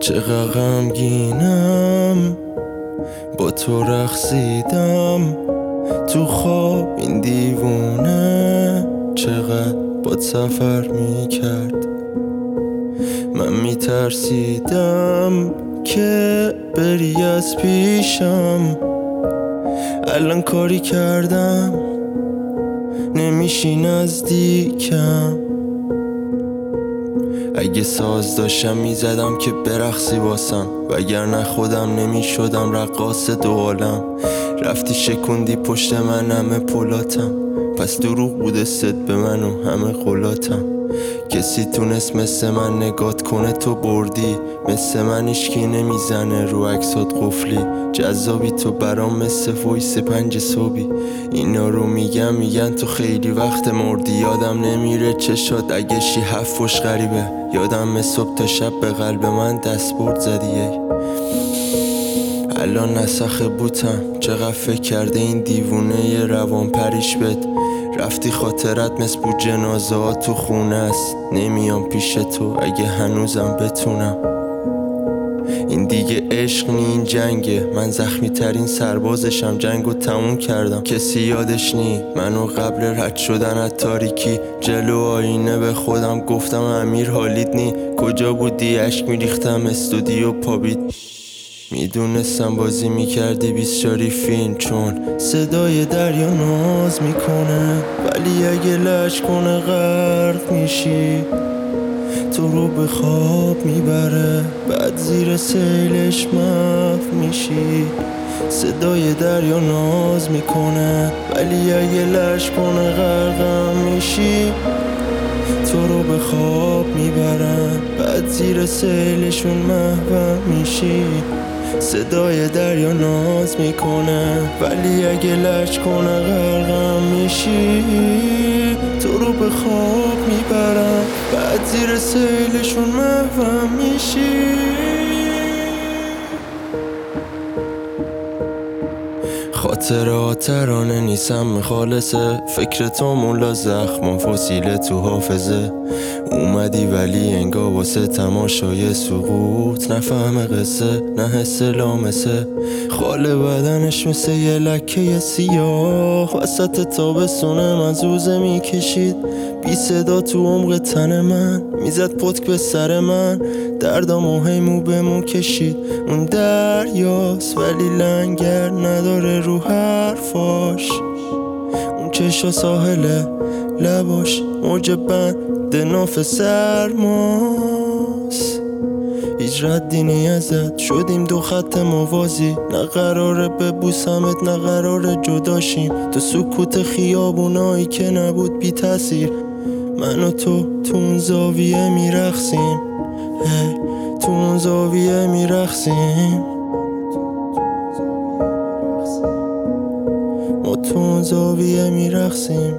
چقدر غمگینم با تو رقصیدم تو خواب این دیوونه چقدر با سفر میکرد. من میترسیدم که بری از پیشم، الان کاری کردم نمیشی نزدیکم. اگه ساز داشتم میزدم که برقصی واسم، وگرنه خودم نمیشدم رقاص دو عالم. رفتی شکوندی پشت من همه پلاتم، پس دروغ بوده ست به من و همه قلاتم. کسی تونست مثل من نگات کنه تو بردی، مثل من هیچکی نمیزنه رو عکسات قفلی. جذابی تو برام مثل وایس 5 صبحی. اینا رو میگن تو خیلی وقت مردی. یادم نمیره چشات اگه شی 7 فش غریبه. یادم صبح تا شب به قلب من دستبرد زدی. الان نسخه بوتم چقدر فکر کرده این دیوونه ی روان پریش بد. رفتی خاطرت مثل بود جنازه ها تو خونه است. نمیام پیش تو اگه هنوزم بتونم. این دیگه عشق نی این جنگه، من زخمی ترین سربازشم. جنگو تموم کردم کسی یادش نی منو قبل رد شدن از تاریکی. جلو آینه به خودم گفتم امیر حالیت نی. کجا بودی؟ اشک میریختم استودیو پابید. میدونستم بازی میکردی 20 فیلم، چون صدای دریا ناز میکنه، ولی اگه لش کنه غرق میشی. تو رو به خواب میبره بعد زیر سیلش محو میشی. صدای دریا ناز میکنه، ولی اگه لش کنه غرقم میشی. تو رو به خواب میبرن بعد زیر سیلشون محو میشی. صدای دریا ناز میکنه، ولی اگه لج کنه غرقم میشی. تو رو به خواب میبرن بعد زیر سیلشون محو میشی. خاطرات ترانه نیستم خالصه، فکر تو مولا زخم فسیله تو حافظه. اومدی ولی انگار واسه تماشای سقوط، نفهم قصه نه حس لامسه. خاله بدنش مثل یه لکه سیاه، وسط تابستونه مزوزه میکشید. بی صدا تو عمق تن من میزد پتک به سر من. دردامو هی مو به مو کشید. اون دریاست ولی لنگر نداره رو حرفاش. اون چشا ساحله لباش موج بند ناف سرماست. هیچ ردی نی ازت شدیم دو خط موازی. نه قراره ببوسمت نه قراره جداشیم. تو سکوت خیابونایی که نبود بی تاثیر. من و تو اون زاویه میرقصیم. تو اون زاویه میرقصیم. ما تو اون زاویه میرقصیم.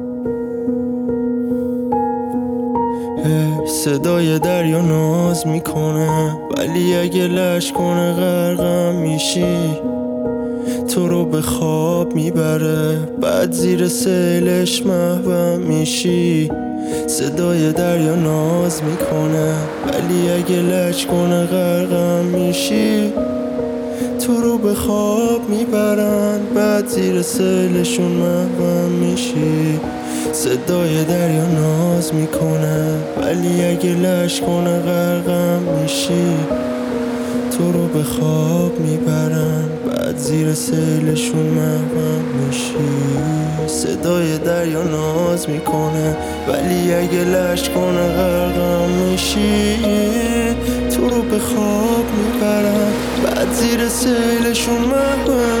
صدای دریا ناز میکنه، ولی اگه لش کنه غرقم میشی. تو رو به خواب میبره بعد زیر سیلش محو میشی. صدای دریا ناز میکنه، ولی اگه لج کنه غرقم میشی. تو رو به خواب میبرن بعد زیر سیلشون محو میشی. صدای دریا ناز میکنه، ولی اگه لش کنه غرقم میشی. تو رو به خواب میبرن بعد زیر سیلشون محو میشی. صدای دریا ناز میکنه، ولی اگه لش کنه غرقم میشی. تو رو به خواب میبرن بعد زیر سیلشون محو